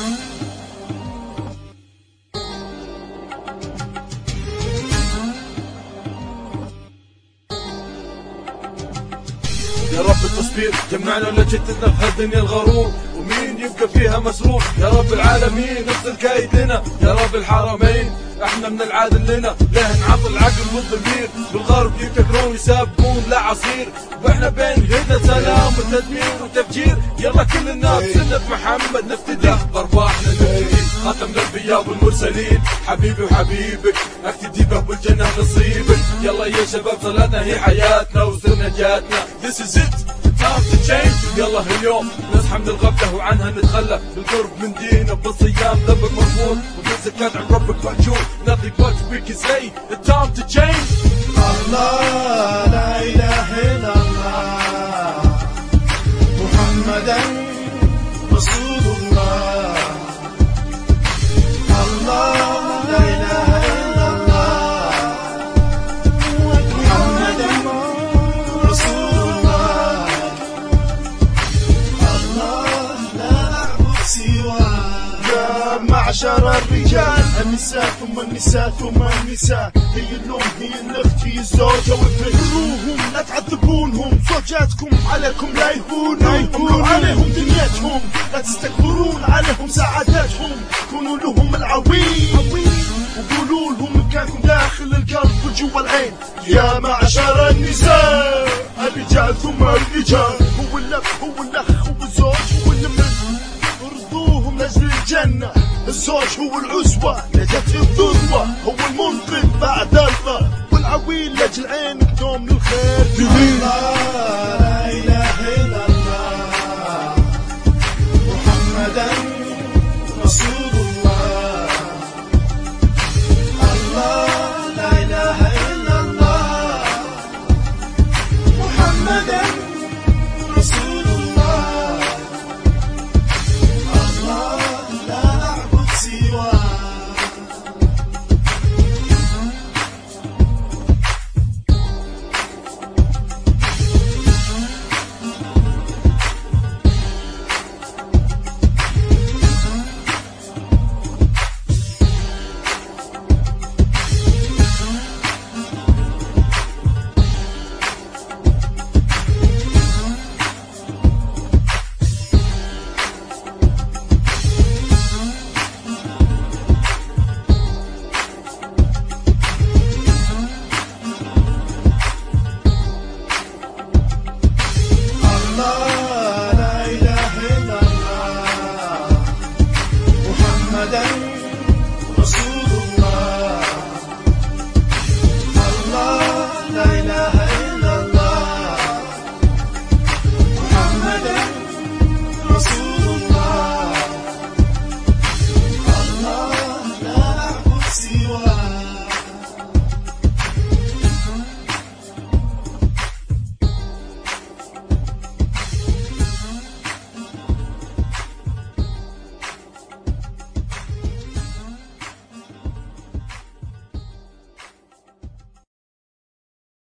يا رب التصبير جمعنا ولا جتنا في هالدنيا الغرور، ومين يبقى فيها مسرور؟ يا رب العالمين افضل كايد لنا، يا رب الحرمين احنا من العادل لنا، ليه نعطي العقل والضمير؟ بالغرب يفتكرون يسابقون لا عصير، واحنا بين هدى سلام وتدمير وتفجير. يلا كل الناس سنة محمد نفتدي، بارواحنا نفتدي، خاتم الانبياء والمرسلين، حبيبي وحبيبك افتدي به والجنة نصيبك. يلا يا شباب صلاتنا هي حياتنا وسر نجاتنا. This is it, time to change. يلا اليوم نصحى من الغفلة وعنها نتخلى، بالقرب من دينه بالصيام ذنبك مغفور، وبالزكاة عن ربك مأجور. Nothing but we can say, it's time to change. الله لا إله إلا الله محمدا رسول الله. الله لا إله إلا الله محمدا رسول الله. الله لا نعبد سواه. يا معشر الرجال، النساء ثم النساء ثم النساء، هي الأم هي الأخت هي الزوجة والبنت. كروهم لا تعذبونهم، زوجاتكم عليكم لا يهونوا عليهم دنيتهم، لا تستكبرون عليهم سعادتهم. كونوا لهم العوين وقولوا لهم مكانكم داخل القلب وجوا العين. يا معشر النساء، الرجال ثم الرجال، هو الأب هو الأخ هو الزوج هو الابن، ارضوهم لاجل الجنة. الزوج هو العزوة نجاة الذروة، هو المنقذ بعد الله، والعويل لاجل عينك دوم للخير. الله لا إله إلا الله محمدا رسول الله. الله لا إله إلا الله محمدا رسول الله. الله لا نعبد سواه. الله لا إله إلا الله محمدا